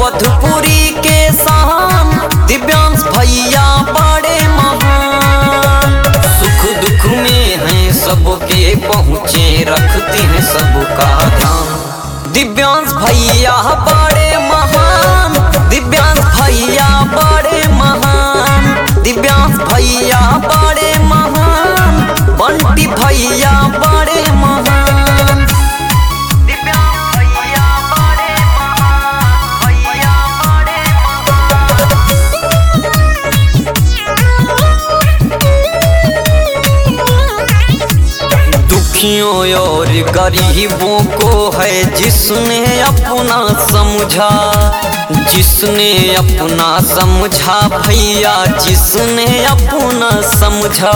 अवधपुरी के शान दिव्यांश भैया बड़े महान। सुख दुख में हैं सबके पहुँचे, रखते हैं सबका ध्यान। दिव्यांश भैया बड़े महान, दिव्यांश भैया बड़े महान, दिव्यांश भैया बड़े महान, बंटी भैया बड़े महान। दिव्यांश भैया बड़े महान, भैया बड़े महान। दुखियों और गरीबों को है जिसने अपना समझा, जिसने अपना समझा भैया, जिसने अपना समझा।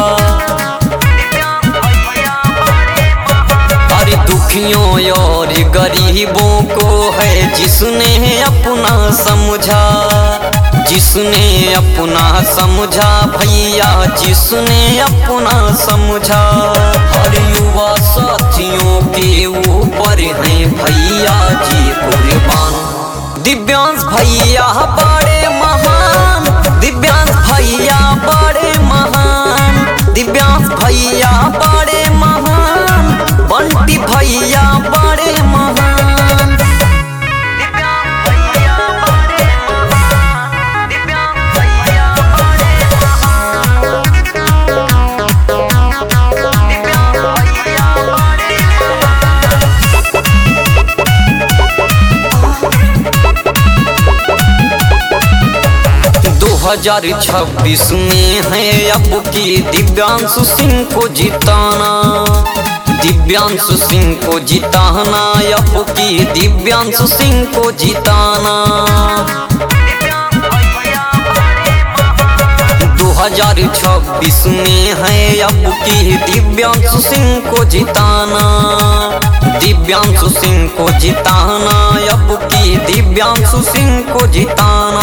अरे दुखियों और गरीबों को है जिसने अपना समझा, जिसने अपना समझा भैया, जिसने अपना समझा। हर युवा साथियों के ऊपर हैं भैया जी कुर्बान। दिव्यांश भैया बड़े महान, दिव्यांश भैया बड़े महान, दिव्यांश भैया बड़े महान, बंटी भैया बड़े महान। दिव्यांश भैया बड़े महान, दिव्यांश भैया बड़े महान, दिव्यांश भैया बड़े महान। 2026 में है अब की दिव्यांशु सिंह को जिताना, दिव्यांशु सिंह को जिताना, अब की दिव्यांशु सिंह को जिताना। 2026 में है अब की दिव्यांशु सिंह को जिताना, दिव्यांशु सिंह को जिताना, अब की दिव्यांशु सिंह को जिताना।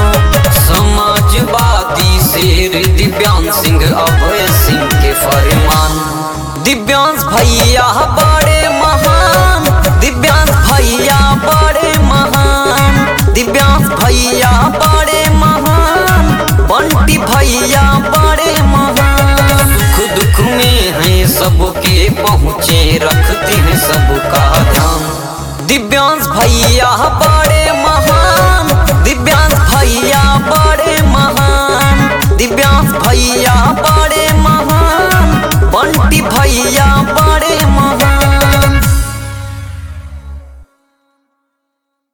समाजवादी शेर दिव्यांश सिंह, अभय सिंह के फरमान। दिव्यांश भैया बड़े महान, दिव्यांश भैया बड़े महान, दिव्यांश भैया बड़े महान, बंटी भैया बड़े महान। सुख दुख में हैं सबके पहुँचे, रखते हैं सबका ध्यान। दिव्यांश भैया